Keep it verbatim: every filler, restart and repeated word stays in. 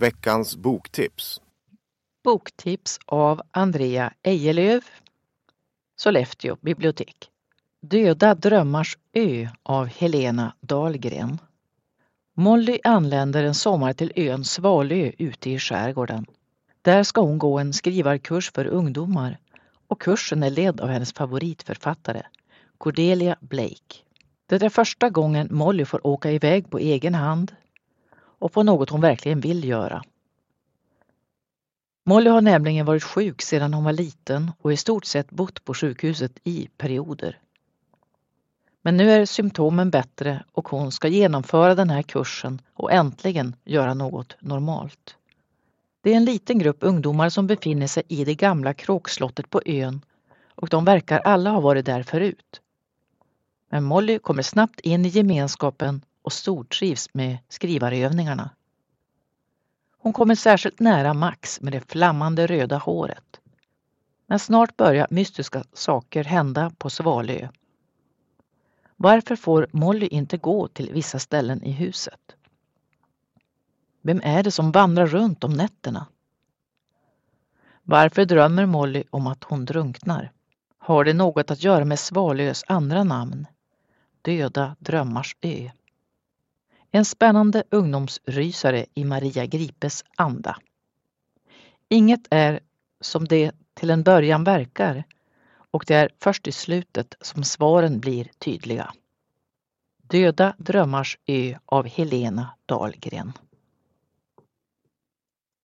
Veckans boktips. Boktips av Andrea Ejelöv, Sollefteå bibliotek. Döda drömmars ö av Helena Dahlgren. Molly anländer en sommar till ön Svalö ute i skärgården. Där ska hon gå en skrivarkurs för ungdomar och kursen är ledd av hennes favoritförfattare, Cordelia Blake. Det är första gången Molly får åka iväg på egen hand och på något hon verkligen vill göra. Molly har nämligen varit sjuk sedan hon var liten och i stort sett bott på sjukhuset i perioder. Men nu är symptomen bättre och hon ska genomföra den här kursen och äntligen göra något normalt. Det är en liten grupp ungdomar som befinner sig i det gamla kråkslottet på ön och de verkar alla ha varit där förut. Men Molly kommer snabbt in i gemenskapen och stortrivs med skrivarövningarna. Hon kommer särskilt nära Max med det flammande röda håret. Men snart börjar mystiska saker hända på Svalö. Varför får Molly inte gå till vissa ställen i huset? Vem är det som vandrar runt om nätterna? Varför drömmer Molly om att hon drunknar? Har det något att göra med Svalös andra namn? Döda drömmars ö. En spännande ungdomsrysare i Maria Gripes anda. Inget är som det till en början verkar och det är först i slutet som svaren blir tydliga. Döda drömmars ö av Helena Dahlgren.